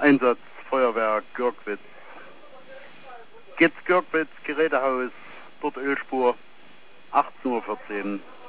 Einsatz Feuerwehr Görgwitz. Getz Görgwitz, Gerätehaus, dort Ölspur, 18:14 Uhr.